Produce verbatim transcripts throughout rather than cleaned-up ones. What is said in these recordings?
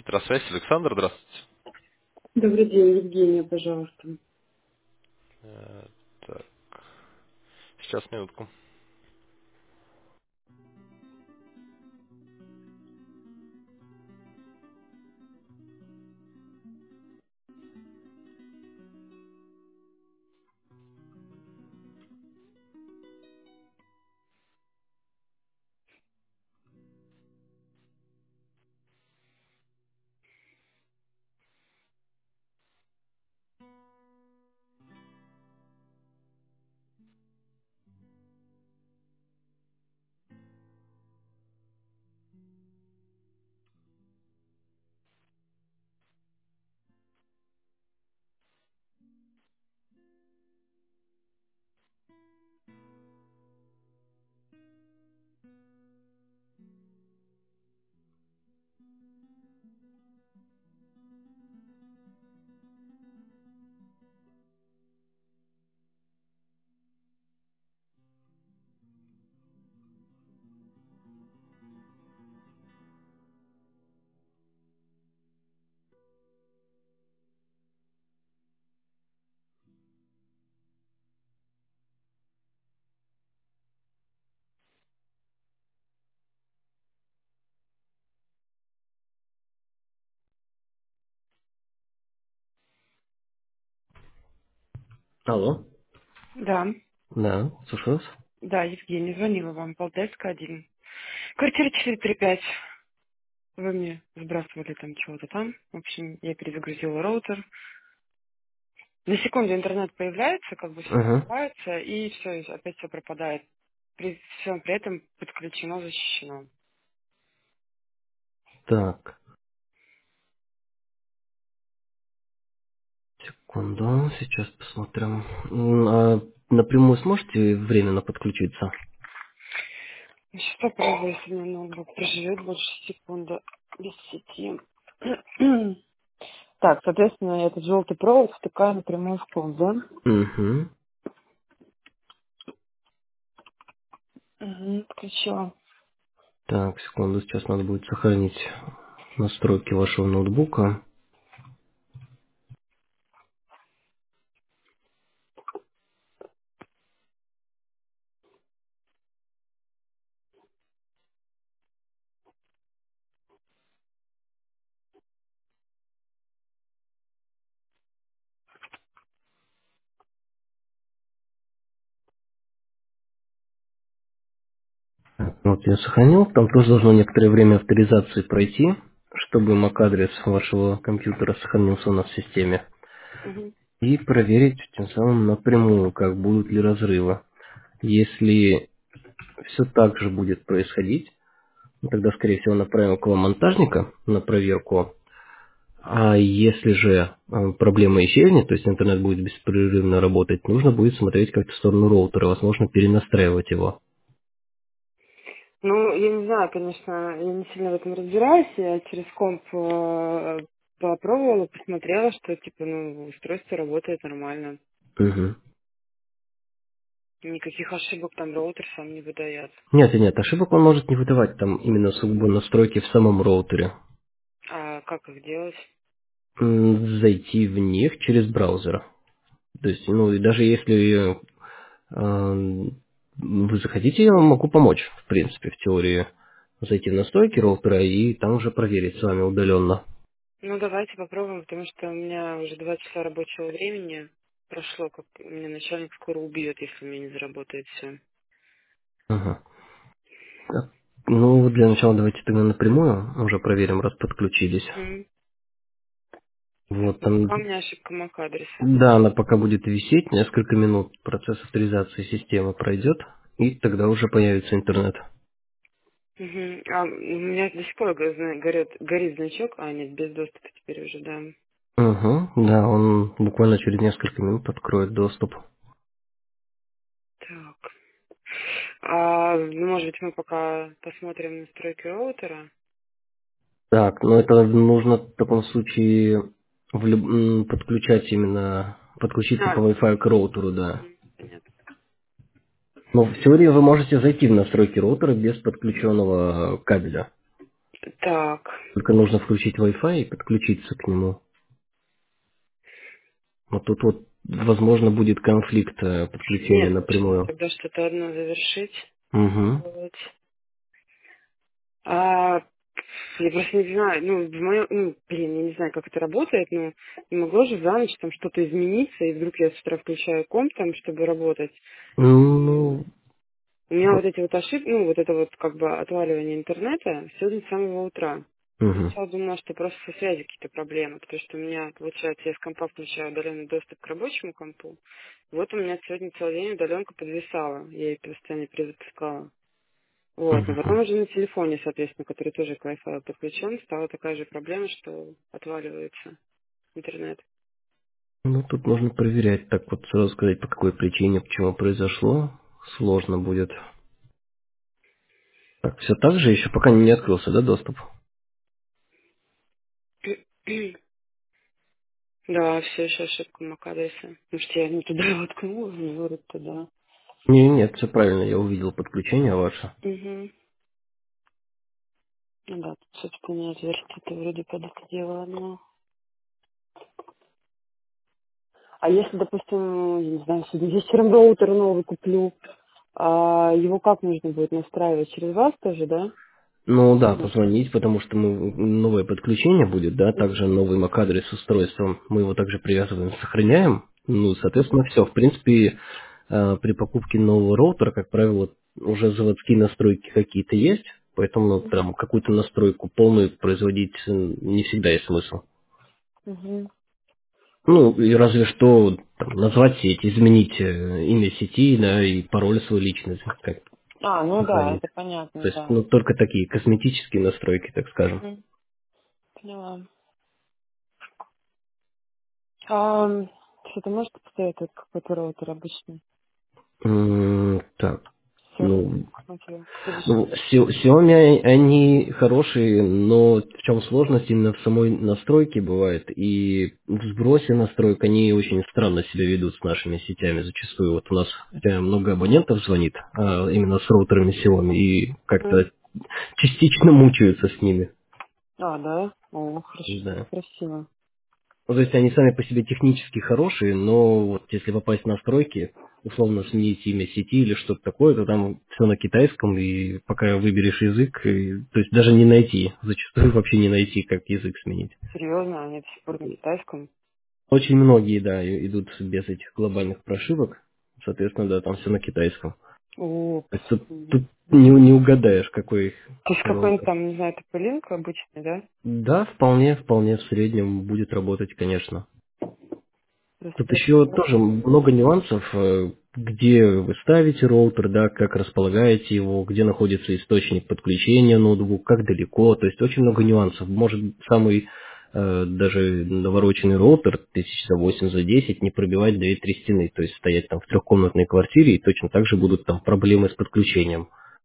Петросвязь, Александр, здравствуйте. Добрый день, Евгения, пожалуйста. Э, Так, сейчас минутку. Алло. Да, Да, слушаю вас. да, Евгения, звонила вам, Полтавская, один. Квартира четыреста тридцать пять. Вы мне сбрасывали там чего-то там. В общем, я перезагрузила роутер. На секунду интернет появляется, как бы все Ага. открывается, и все, опять все пропадает. При всем при этом подключено, защищено. Так, секунду, сейчас посмотрим. М, А напрямую сможете временно подключиться? Сейчас попробую, если у меня ноутбук проживет больше секунды без сети. Так, соответственно, этот желтый провод втыкаю напрямую в комп, да? Угу. Угу, включила. Так, секунду, сейчас надо будет сохранить настройки вашего ноутбука. Вот я сохранил, там тоже должно некоторое время авторизации пройти, чтобы эм эй си-адрес вашего компьютера сохранился у нас в системе. Угу. И проверить тем самым напрямую, как будут ли разрывы. Если все так же будет происходить, ну, тогда, скорее всего, направим к вам монтажника на проверку. А если же э, проблема исчезнет, то есть интернет будет беспрерывно работать, нужно будет смотреть как-то в сторону роутера, возможно, перенастраивать его. Ну, я не знаю, конечно, я не сильно в этом разбираюсь. Я через комп э, попробовала, посмотрела, что, типа, ну, устройство работает нормально. Мгм. Никаких ошибок там роутер сам не выдает. Нет, нет, ошибок он может не выдавать, там именно сугубо настройки в самом роутере. А как их делать? М, Зайти в них через браузер. То есть, ну, и даже если э, вы захотите, я вам могу помочь, в принципе, в теории. Зайти в настройки роутера и там уже проверить с вами удаленно. Ну, давайте попробуем, потому что у меня уже два часа рабочего времени прошло, как меня начальник скоро убьет, если у меня не заработает все. Ага. Так, ну, для начала давайте тогда напрямую уже проверим, раз подключились. Угу. Вот Но там, пока у меня ошибка MAC-адреса. да, она пока будет висеть, несколько минут процесс авторизации системы пройдет, и тогда уже появится интернет. Угу. А у меня до сих пор го- горит, горит значок, а нет, без доступа теперь уже, да. Угу, да, он буквально через несколько минут откроет доступ. Так. А, ну, может быть, мы пока посмотрим настройки роутера? Так, ну это нужно в таком случае в люб- м, подключать именно, подключиться А, по Wi-Fi к роутеру, да. мгм, понятно. Но в теории вы можете зайти в настройки роутера без подключенного кабеля. Так. Только нужно включить Wi-Fi и подключиться к нему. Вот тут вот, возможно, будет конфликт э, подключения Нет, сейчас напрямую. тогда что-то одно завершить. Угу. Вот. А, я просто не знаю, ну, в моем, ну, блин, я не знаю, как это работает, но не могло же за ночь там что-то измениться, и вдруг я с утра включаю комп там, чтобы работать. И Ну, у меня вот эти вот ошибки, ну, вот это вот как бы отваливание интернета сегодня с самого утра. Я угу. сначала думала, что просто со связью какие-то проблемы, потому что у меня, получается, я с компа включаю удаленный доступ к рабочему компу. Вот у меня сегодня целый день удаленка подвисала, я ее постоянно перезапускала. Вот, но потом уже на телефоне, соответственно, который тоже к Wi-Fi подключен, стала такая же проблема, что отваливается интернет. Ну, тут можно проверять. Так вот сразу сказать, по какой причине, почему произошло, сложно будет. Так, все так же еще пока не открылся, да, доступ? Да, все еще ошибка MAC-адреса. Может, я не туда воткнула, не вырод туда. Не, нет, все правильно, я увидел подключение ваше. Угу. Ну да, тут, собственно, отверстие-то вроде под это дело одно. А если, допустим, я не знаю, сегодня вечером роутер новый куплю, а его как нужно будет настраивать? Через вас тоже, да? Ну да, позвонить, потому что мы, новое подключение будет, да, также Угу. новый MAC-адрес с устройством, мы его также привязываем, сохраняем. Ну, соответственно, все. В принципе, э, при покупке нового роутера, как правило, уже заводские настройки какие-то есть, поэтому ну, прям какую-то настройку полную производить э, не всегда есть смысл. Угу. Ну, и разве что там, назвать сеть, изменить э, имя сети, да, и пароль свой личный, как А, ну да, сохранить. это То понятно, есть, да. ну, только такие косметические настройки, так скажем. Угу. Поняла. А, что-то можете посоветовать какой-то роутер обычный? М, Так, Все. ну, Смотрю. Следующий. ну, Xio- Xiaomi, они хорошие, но в чем сложность именно в самой настройке бывает, и в сбросе настроек они очень странно себя ведут с нашими сетями зачастую. Вот у нас э, много абонентов звонит, а, именно с роутерами Xiaomi, и Мгм. как-то частично мучаются с ними. А, да? О, хорошо, Да. красиво. Ну, то есть они сами по себе технически хорошие, но вот если попасть в настройки, условно сменить имя сети или что-то такое, то там все на китайском, и пока выберешь язык, и- то есть даже не найти, зачастую вообще не найти, как язык сменить. Серьезно, они до сих пор на китайском? Очень многие, да, и- идут без этих глобальных прошивок, соответственно, да, там все на китайском. О, То есть тут, тут мгм. не, не угадаешь, какой То есть какой-нибудь роутер. там, не знаю, тополинк обычный, да? Да, вполне, вполне в среднем будет работать, конечно. Тут Просто еще тоже много нюансов, э, где вы ставите роутер, да, как располагаете его, где находится источник подключения ноутбука, как далеко, то есть очень много нюансов. Может самый э, даже навороченный роутер тысяч за восемь, за десять не пробивать две-три стены, то есть стоять там в трехкомнатной квартире и точно так же будут там проблемы с подключением.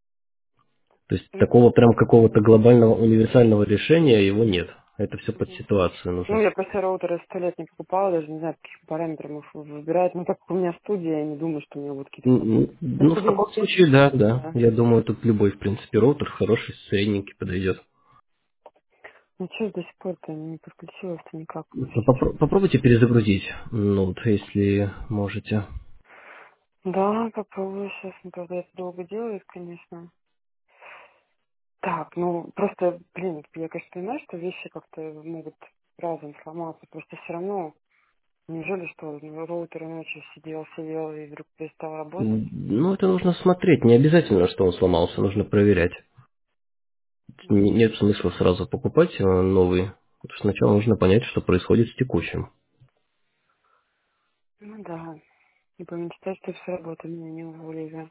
То есть такого прям какого-то глобального универсального решения его нет. Это все под Мгм. ситуацию Ну, нужно. я просто роутеры сто лет не покупала, даже не знаю, по каким параметрам их выбирать. Ну, так как у меня студия, я не думаю, что у меня будут какие-то М, м, проблемы. Ну, в Просто таком есть. случае, да, да. Да. Я думаю, тут любой, в принципе, роутер хороший, средненький подойдет. Ну, что до сих пор-то не подключилась-то никак Ну, в сеть. попро- попробуйте перезагрузить ноут, если можете. Да, попробую сейчас. Ну, правда, это долго делает, конечно. Так, ну, просто, блин, я, конечно, понимаю, что вещи как-то могут разом сломаться. Просто все равно, неужели что, ну, роутер ночью сидел, сидел и вдруг перестал работать? М, Ну, это нужно смотреть. Не обязательно, что он сломался, нужно проверять. Не- Нет смысла сразу покупать э, новый. Сначала нужно понять, что происходит с текущим. Ну да, и помечтать, что все работает, меня не уволили.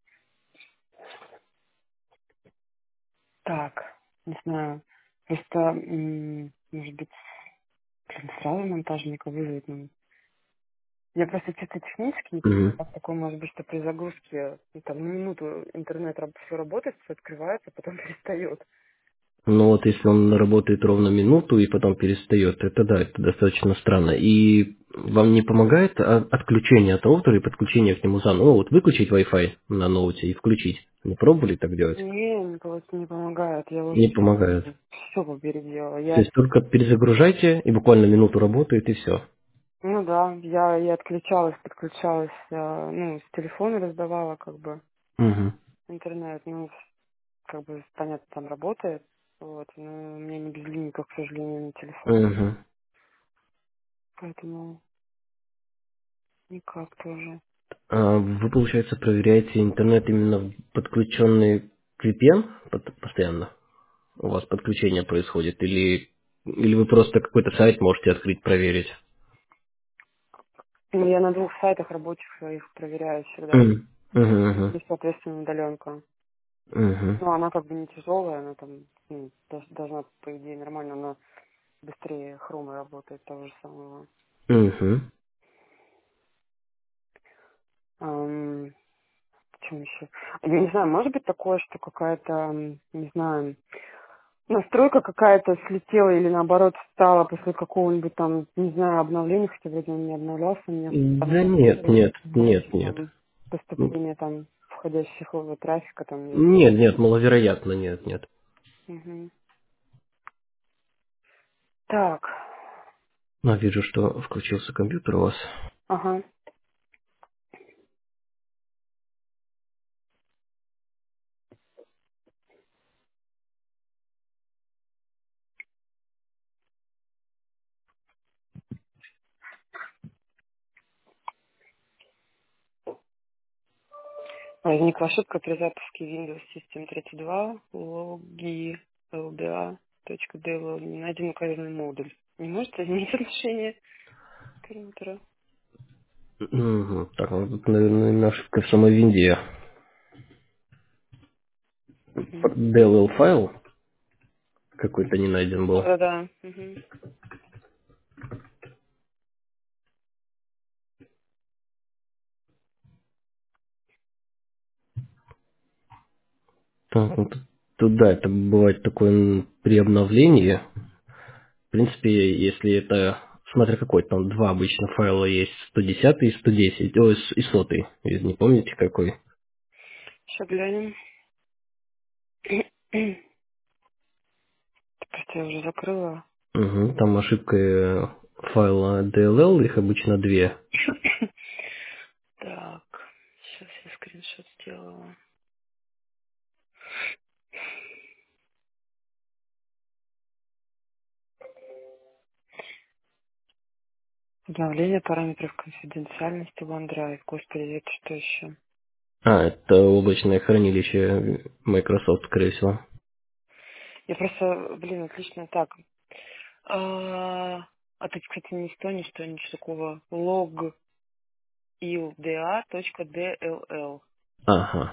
Так, не знаю, просто, м, может быть, блин, сразу монтажника вызвать, ну, я просто чисто технически не понимаю, Мгм. как такое может быть, что при загрузке, ну, там, на минуту интернет все работает, все открывается, потом перестает. Но вот если он работает ровно минуту и потом перестает, это да, это достаточно странно. И вам не помогает а- отключение от роутера и подключение к нему заново? Ну, вот выключить Wi-Fi на ноуте и включить. Не пробовали так делать? Не, не, пол- не помогает. Я уже Не помогает. все переделала. То Я, есть только перезагружайте, и буквально минуту работает, и все. ну да, я и отключалась, подключалась, э, ну, с телефона раздавала, как бы, Угу. интернет, ну, как бы, понятно, там работает, вот, но у меня не безлимитка, к сожалению, на телефоне, Угу. поэтому никак тоже. А вы, получается, проверяете интернет именно подключенный к V P N под- постоянно? У вас подключение происходит? Или, или вы просто какой-то сайт можете открыть, проверить? Ну, я на двух сайтах рабочих своих проверяю всегда, Мгм. Мгм, и, соответственно, удаленка. мгм, Ну, она как бы не тяжелая, она там, ну, дож- должна, по идее, нормально, она быстрее хрома работает, того же самого. мгм. Ам, чем еще? Я не знаю, может быть такое, что какая-то, м, не знаю, настройка какая-то слетела или наоборот стала после какого-нибудь там, не знаю, обновления, хотя вроде он не обновлялся, у меня Да нет, автоматически нет, нет, нет. там поступление там входящего трафика там нет. Нет, нет, маловероятно, нет, нет. Мгм. Так, Но вижу, что включился компьютер у вас. ага. Возникла ошибка при запуске Windows System тридцать два, логи lda.devel, не найден указанный модуль. Не может изменить отношение к периметру? Мгм. Так, ну тут, наверное, ошибка в самой винде. Мгм. Dell файл какой-то не найден был. Да-да-да. Мгм. Так, ну тут, тут да, это бывает такое м, при обновлении. В принципе, если это, смотря какой, там два обычно файла есть, сто десять и сто десять, ой, с- и сто. Вы не помните какой? Сейчас глянем. Просто я уже закрыла. Угу, там ошибка э, файла ди эл эл, их обычно две. Так, сейчас я скриншот сделала. Обновление параметров конфиденциальности OneDrive. Господи, это что еще? А, это облачное хранилище Microsoft, скорее всего. Я просто, блин, отлично так. А, а тут, кстати, не сто, не сто, ничего такого. Log ilda.dll. Ага.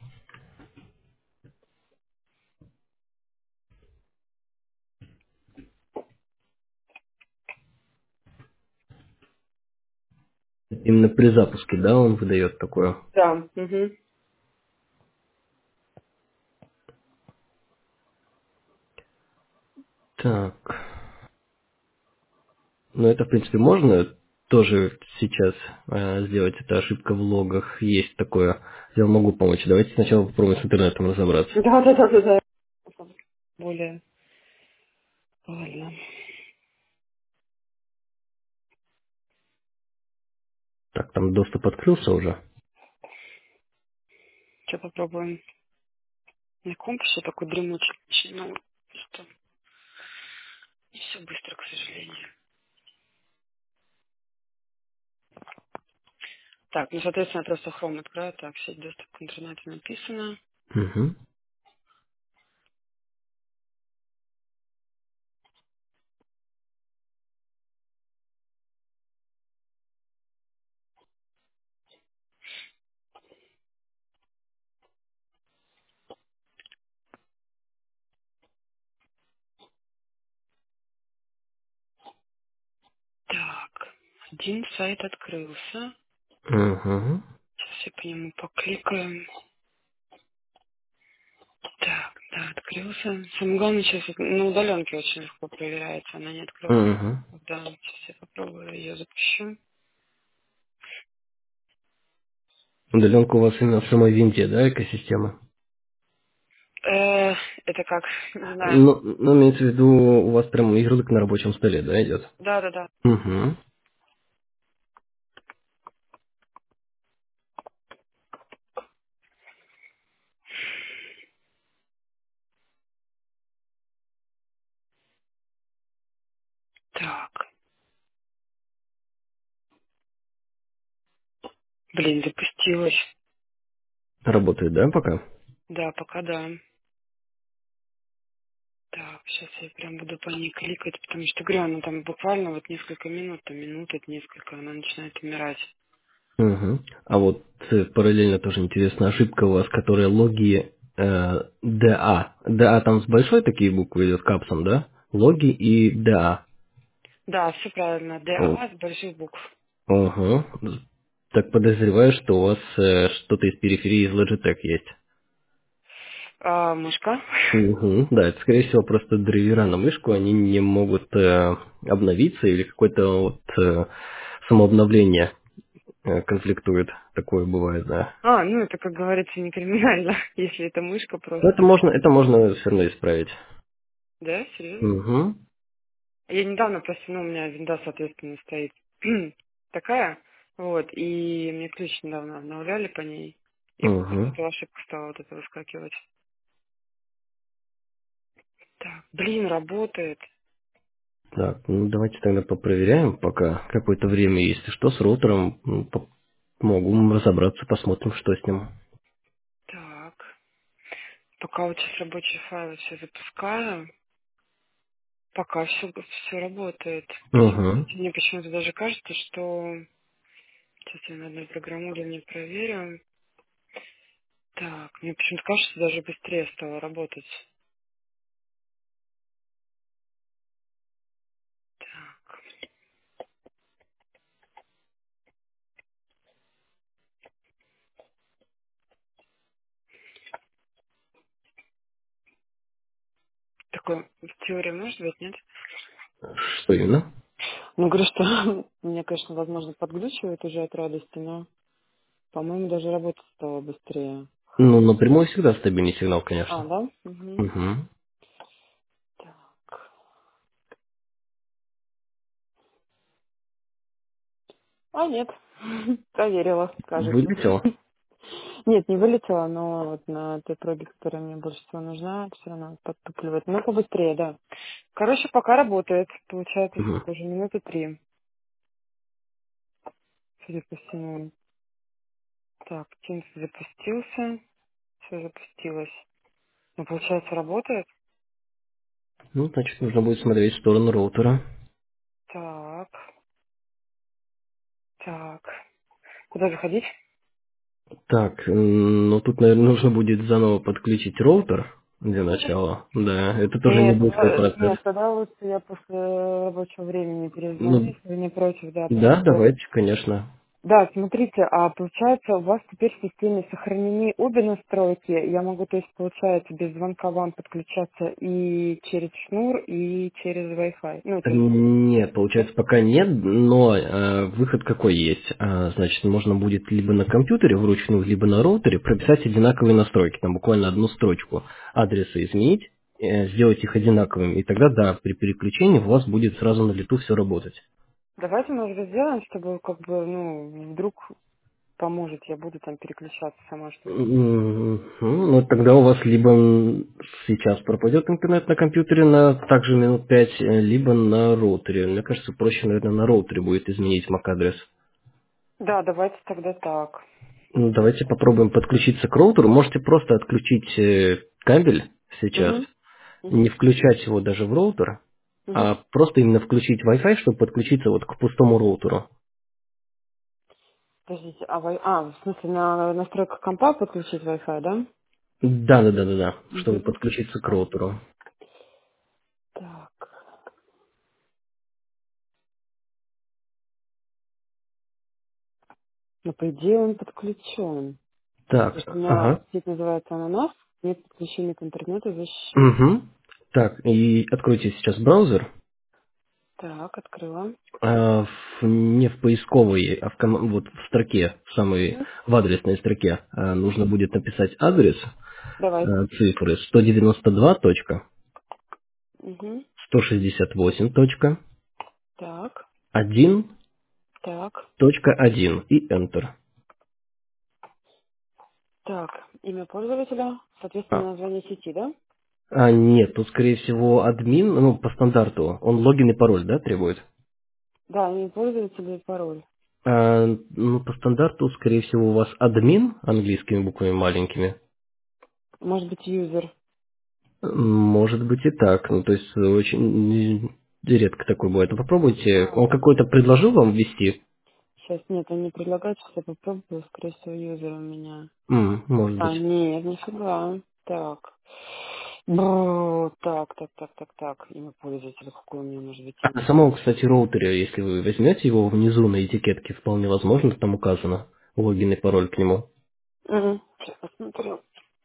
Именно при запуске, да, он выдает такое. Да. Угу. Так. Ну, это, в принципе, можно тоже сейчас э, сделать. Это ошибка в логах. Есть такое. Я могу помочь. Давайте сначала попробуем с интернетом разобраться. Да, да, да, да, да. Более. Ладно. Так, там доступ открылся уже. Что попробуем? На комп еще такой дремучий. Ну, что? Не все быстро, к сожалению. Так, ну, соответственно, я просто Chrome открою. Так, сеть доступ к интернету написано. Угу. Так, один сайт открылся. Угу. Сейчас я по нему покликаю. Так, да, открылся. Самое главное, сейчас вот на удаленке очень легко проверяется, она не открывается. Угу. Да, сейчас я попробую ее запущу. Удаленка у вас именно в самой винде, да, экосистема? Э, это как? Не знаю. Ну, ну, имеется в виду, у вас прям ярлык на рабочем столе, да, идет? Да, да, да. Угу. Так. Блин, запустилась. Работает, да, пока? Да, пока да. Так, сейчас я прям буду по ней кликать, потому что, говорю, она там буквально вот несколько минут, там минут это несколько, она начинает умирать. Угу. А вот э, параллельно тоже интересная ошибка у вас, которая логи э, ди эй. ди эй там с большой такие буквы идет капсом, да? Логи и ди эй. Да, все правильно. О, ДА с больших букв. ага. Так подозреваю, что у вас э, что-то из периферии из Logitech есть. А, мышка. Угу. Да, это скорее всего просто драйвера на мышку, они не могут э, обновиться или какое-то вот э, самообновление э, конфликтует. Такое бывает, да. А, ну это, как говорится, не криминально, если это мышка Но это просто. можно, это можно все равно исправить. Да, серьезно? Угу. Я недавно просто, ну, у меня винда, соответственно, стоит такая, вот, и мне ключ недавно обновляли по ней, и вот из Угу. этого ошибка стала вот это выскакивать. Так, блин, работает. Так, ну давайте тогда попроверяем, пока какое-то время есть. И что с роутером, ну, по- могу разобраться, посмотрим, что с ним. Так, пока вот сейчас рабочие файлы все запускаю, пока все, все работает. Угу. Мне почему-то даже кажется, что... Сейчас я на одной программуле проверю. Так, мне почему-то кажется, даже быстрее стало работать. Так, такое в теории может быть, нет? Что именно? Ну, говорю, что меня, конечно, возможно, подглючивает уже от радости, но, по-моему, даже работать стало быстрее. Ну, напрямую всегда стабильный сигнал, А, конечно. да? Угу. Угу. Так. А, нет. Проверила, кажется. Вылетел. Нет, не вылетела, но вот на той проге, которая мне больше всего нужна, все равно подтупливает. Ну, побыстрее, да. Короче, пока работает. Получается, Угу. сколько уже? Минуты три, судя по всему. Так, Teams запустился. Все запустилось. Ну, получается, работает. Ну, значит, нужно будет смотреть в сторону роутера. Так, так. Куда заходить? Так, м, ну тут, наверное, нужно будет заново подключить роутер для начала. Да, это тоже не Нет, быстрый э, процесс. нет, тогда лучше я после рабочего времени перезвоню, Ну, если вы не против, да, потому да, что... давайте, конечно. Да, смотрите, а получается, у вас теперь в системе сохранены обе настройки. Я могу, то есть, получается, без звонка вам подключаться и через шнур, и через Wi-Fi. Ну, то есть, Нет, нет? получается, пока нет, но э, выход какой есть. А, значит, можно будет либо на компьютере вручную, либо на роутере прописать одинаковые настройки, там буквально одну строчку адреса изменить, э, сделать их одинаковыми, и тогда, да, при переключении у вас будет сразу на лету все работать. Давайте, может быть, сделаем, чтобы, как бы, ну, вдруг поможет, я буду там переключаться сама, чтобы... М, Ну, тогда у вас либо м, сейчас пропадет интернет на компьютере на также минут пять, э, либо на роутере. Мне кажется, проще, наверное, на роутере будет изменить MAC-адрес. Да, давайте тогда так. Ну, давайте попробуем подключиться к роутеру. Можете просто отключить э, кабель сейчас, Угу, не угу, включать его даже в роутер, угу. а просто именно включить Wi-Fi, чтобы подключиться вот к пустому роутеру. Подождите, а, вай- а, в смысле, на настройках компа подключить Wi-Fi, да? Да, да, да, да, да, чтобы Угу. подключиться к роутеру. Так, ну, по идее, он подключен. То Так, есть у меня ага. сеть называется «Ананас», Нет подключения к интернету, защищен. Угу. Так, и откройте сейчас браузер. Так, открыла. А, в- не в поисковой, а в, ком- вот в строке, в самой, Угу. в адресной строке а, нужно будет написать адрес, Давай. а, цифры сто девяносто два точка Угу. сто шестьдесят восемь точка Так, один так, точка один и Enter. так. Имя пользователя, А, соответственно, название сети, да? а, нет, тут, скорее всего, админ, ну, по стандарту, он логин и пароль, да, требует? Да, имя пользователя и пароль. А, ну, по стандарту, скорее всего, у вас админ английскими буквами маленькими. Может быть, юзер. Может быть и так. Ну, то есть очень редко такое бывает. Ну, попробуйте. А, Он какой-то предложил вам ввести? сейчас нет, он не предлагает, сейчас я попробую, скорее всего, юзер у меня. М, может А, быть. нет, нифига. Так. Бррр, так, так, так, так, так. Имя пользователя, какое у меня может быть А на имя? самом, кстати, роутере, если вы возьмете его внизу на этикетке, вполне возможно, там указано логин и пароль к нему. Угу. Сейчас посмотрю.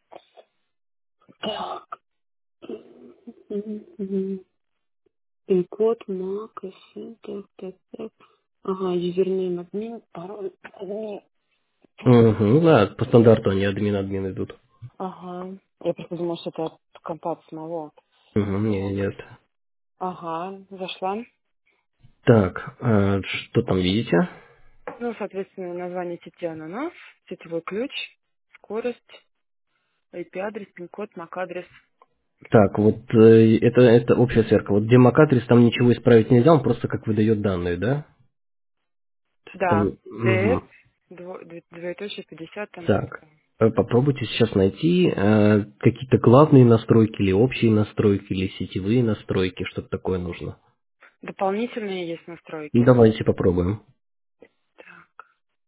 Так. Мгм, мгм. Пин-код, мак, эс, так, так, так. Ага, юзернейм админ, пароль админ. Угу, да, по стандарту они админ-админ идут. Ага. Я просто думала, что это от компа от самого. Угу, нет, Так. нет. Ага, зашла. Так, а, что там видите? Ну, соответственно, название сети ананас, сетевой ключ, скорость, ай пи-адрес, пин-код, мак-адрес. Так, вот э, это, это общая сверка. Вот где MAC-адрес, там ничего исправить нельзя, он просто как выдает данные, да? Да, Там, ди эс, мгм. дво- две- двоеточие пятьдесят, там что-то Так, там. э, попробуйте сейчас найти э, какие-то главные настройки или общие настройки, или сетевые настройки, что-то такое нужно. Дополнительные есть Ну, настройки. давайте попробуем. Так.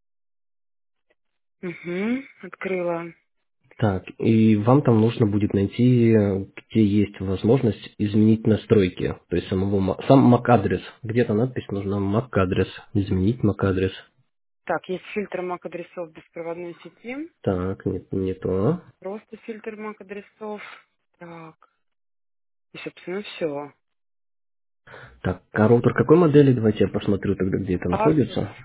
Угу, открыла. Так, и вам там нужно будет найти, э, где есть возможность изменить настройки, то есть самого, ма- сам MAC-адрес. Где-то надпись нужна MAC-адрес, изменить MAC-адрес. Так, есть фильтр мак-адресов беспроводной сети. Так, нет, не то. Просто фильтр мак-адресов. Так. И, собственно, все. Так, а роутер какой модели? Давайте я посмотрю тогда, где это Asus, находится.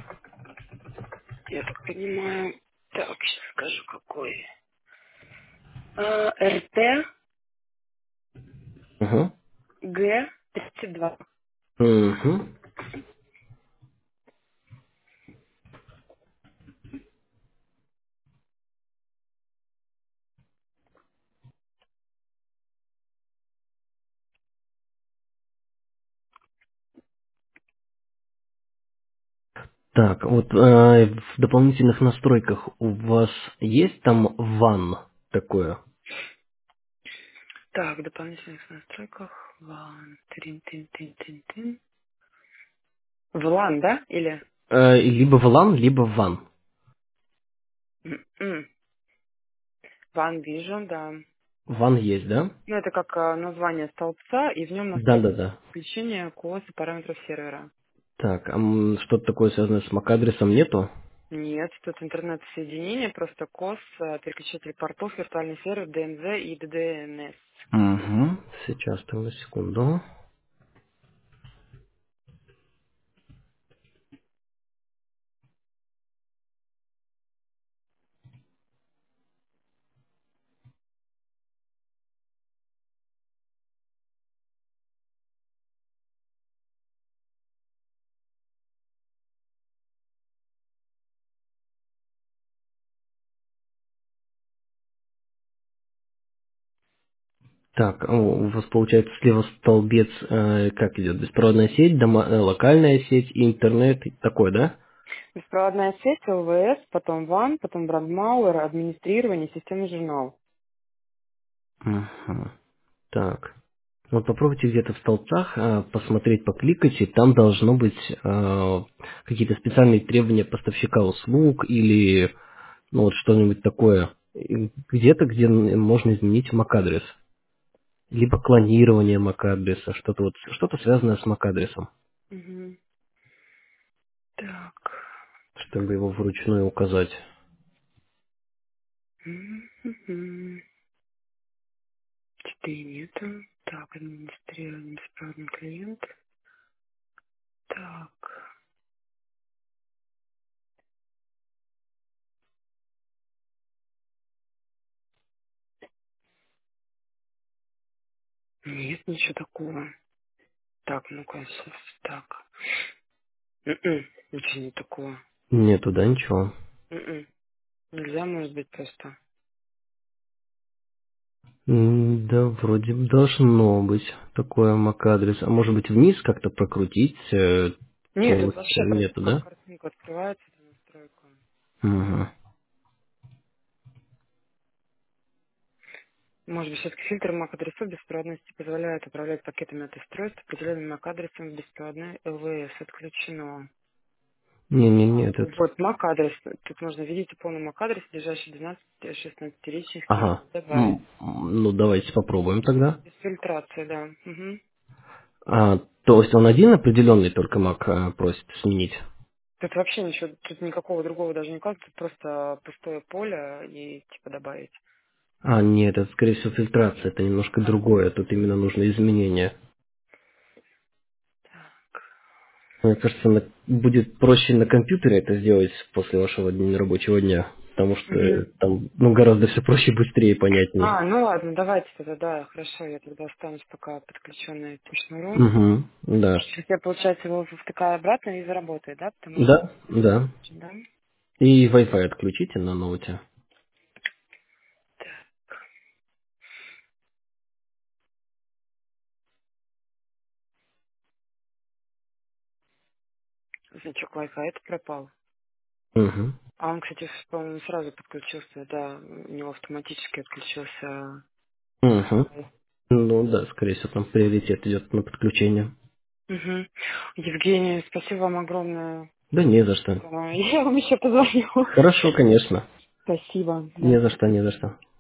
я так понимаю. Так, сейчас скажу, какой. А, эр тэ Угу. Г тридцать два. Угу. Так, вот э, в дополнительных настройках у вас есть там ван такое? Так, в дополнительных настройках. ван. Трин, тин, тин, тин, тин. В лан, да? Или? Э, либо в лан, либо в ван. М-м. Ван вижу, да. Ван есть, да? Ну, это как а, название столбца, и в нем настройки Да-да-да. включения кос и параметров сервера. Так, а м, что-то такое связанное с MAC-адресом нету? Нет, тут интернет-соединение, просто кос, а, переключатель портов, виртуальный сервер, ди эн зет и ди ди эн эс. Угу. Сейчас, там, на секунду. Так, о, у вас получается слева столбец, э, как идет, беспроводная сеть, дома- э, локальная сеть, и интернет, и такое, да? Беспроводная сеть, эл ви эс, потом ван, потом брандмауэр, администрирование, системный журнал. Угу. Так. Вот попробуйте где-то в столбцах э, посмотреть, покликать, и там должно быть э, какие-то специальные требования поставщика услуг или ну, вот что-нибудь такое. И где-то, где н- можно изменить MAC-адрес. Либо клонирование MAC-адреса, что-то вот, что-то связанное с MAC-адресом, Мгм. Так. чтобы его вручную указать. Мгм. почты нету. Так, администрирование бесплатный клиент. Так, нет ничего такого. Так, ну-ка, сейчас, так. М-м, ничего не такого. Нету, да, ничего? М-м. Нельзя, может быть, просто. М, Да, вроде бы должно быть такое MAC-адрес. А может быть вниз как-то прокрутить э, Нет, это вообще полностью? просто Нету, как да? картинка открывается, эта настройка. Угу. Может быть, все-таки фильтр MAC-адресов беспроводности позволяет управлять пакетами от устройств, определенным MAC-адресом беспроводной эл ви эс отключено. Не-не-не, А, этот... вот MAC-адрес. Тут можно видеть полный MAC-адрес, лежащий двенадцати-шестнадцатиричных Ага. кейсов. Добавить. М, м, Ну, давайте попробуем тогда. Без фильтрации, да. Угу. А, то есть он один определенный только Mac э, просит сменить? Тут вообще ничего, тут никакого другого даже не указано, тут просто пустое поле и типа добавить. А, нет, это, скорее всего, фильтрация. Это немножко другое. Тут именно нужно изменение. Мне кажется, на- будет проще на компьютере это сделать после вашего дня, рабочего дня. Потому что Мгм. э, там ну, гораздо все проще, быстрее и понятнее. А, ну ладно, давайте тогда, да, хорошо, я тогда останусь пока подключенная к шнуру. Угу, да. Сейчас я, получается, его втыкаю обратно и заработает, да? Потому что, Да, да. да? И Wi-Fi отключите на ноуте. Значок Wi-Fi это пропал. Угу. А он, кстати, по-моему, сразу подключился, да, у него автоматически отключился Угу. Wi-Fi. Ну да, скорее всего, там приоритет идет на подключение. Угу. Евгений, спасибо вам огромное. Да не за что. А, Я вам еще позвоню. Хорошо, конечно. Спасибо, Не да. за что, не за что.